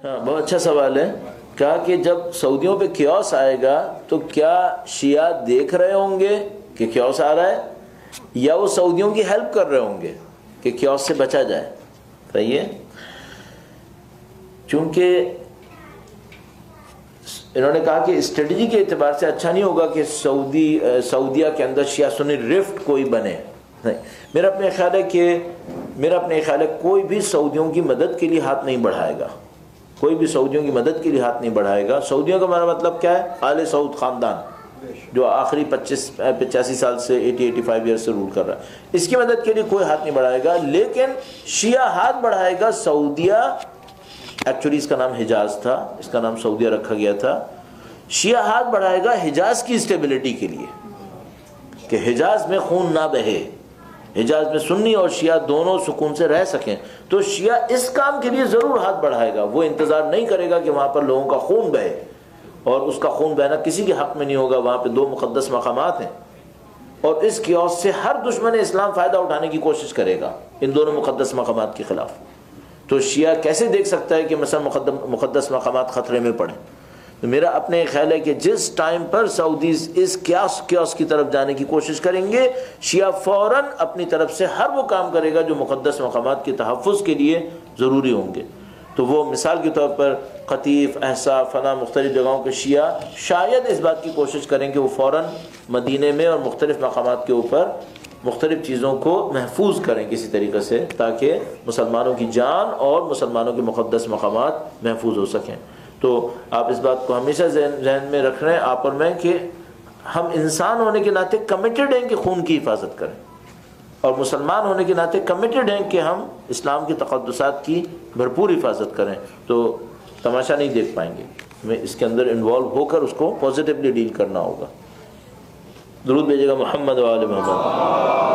ہاں بہت اچھا سوال ہے. کہا کہ جب سعودیوں پہ کیوس آئے گا تو کیا شیعہ دیکھ رہے ہوں گے کہ کیوس آ رہا ہے, یا وہ سعودیوں کی ہیلپ کر رہے ہوں گے کہ کیوس سے بچا جائے؟ صحیح ہے. چونکہ انہوں نے کہا کہ اسٹریٹجی کے اعتبار سے اچھا نہیں ہوگا کہ سعودیہ کے اندر شیعہ سنی رفٹ کوئی بنے. نہیں, میرا اپنے خیال ہے کوئی بھی سعودیوں کی مدد کے لیے ہاتھ نہیں بڑھائے گا. کوئی بھی سعودیوں کی مدد کے لیے ہاتھ نہیں بڑھائے گا. سعودیوں کا ہمارا مطلب کیا ہے؟ آل سعود خاندان جو آخری 85 سال سے 85 ایئر سے رول کر رہا ہے, اس کی مدد کے لیے کوئی ہاتھ نہیں بڑھائے گا. لیکن شیعہ ہاتھ بڑھائے گا. سعودیہ ایکچولی اس کا نام حجاز تھا, اس کا نام سعودیہ رکھا گیا تھا. شیعہ ہاتھ بڑھائے گا حجاز کی اسٹیبلٹی کے لیے کہ حجاز میں خون نہ بہے, حجاز میں سنی اور شیعہ دونوں سکون سے رہ سکیں. تو شیعہ اس کام کے لیے ضرور ہاتھ بڑھائے گا. وہ انتظار نہیں کرے گا کہ وہاں پر لوگوں کا خون بہے, اور اس کا خون بہنا کسی کے حق میں نہیں ہوگا. وہاں پہ 2 مقدس مقامات ہیں, اور اس کیوس سے ہر دشمن اسلام فائدہ اٹھانے کی کوشش کرے گا ان دونوں مقدس مقامات کے خلاف. تو شیعہ کیسے دیکھ سکتا ہے کہ مثلا مقدس مقامات خطرے میں پڑیں؟ تو میرا اپنے خیال ہے کہ جس ٹائم پر سعودیز اس کیوس کی طرف جانے کی کوشش کریں گے, شیعہ فوراً اپنی طرف سے ہر وہ کام کرے گا جو مقدس مقامات کے تحفظ کے لیے ضروری ہوں گے. تو وہ مثال کے طور پر قطیف, احساء, فلاں مختلف جگہوں کے شیعہ شاید اس بات کی کوشش کریں کہ وہ فوراً مدینے میں اور مختلف مقامات کے اوپر مختلف چیزوں کو محفوظ کریں کسی طریقے سے, تاکہ مسلمانوں کی جان اور مسلمانوں کے مقدس مقامات محفوظ ہو سکیں. تو آپ اس بات کو ہمیشہ ذہن میں رکھ رہے ہیں آپ اور میں کہ ہم انسان ہونے کے ناطے کمیٹڈ ہیں کہ خون کی حفاظت کریں, اور مسلمان ہونے کے ناطے کمیٹڈ ہیں کہ ہم اسلام کی تقدسات کی بھرپور حفاظت کریں. تو تماشا نہیں دیکھ پائیں گے, ہمیں اس کے اندر انوالو ہو کر اس کو پازیٹیولی ڈیل کرنا ہوگا. درود بھیجے گا محمد و آل محمد.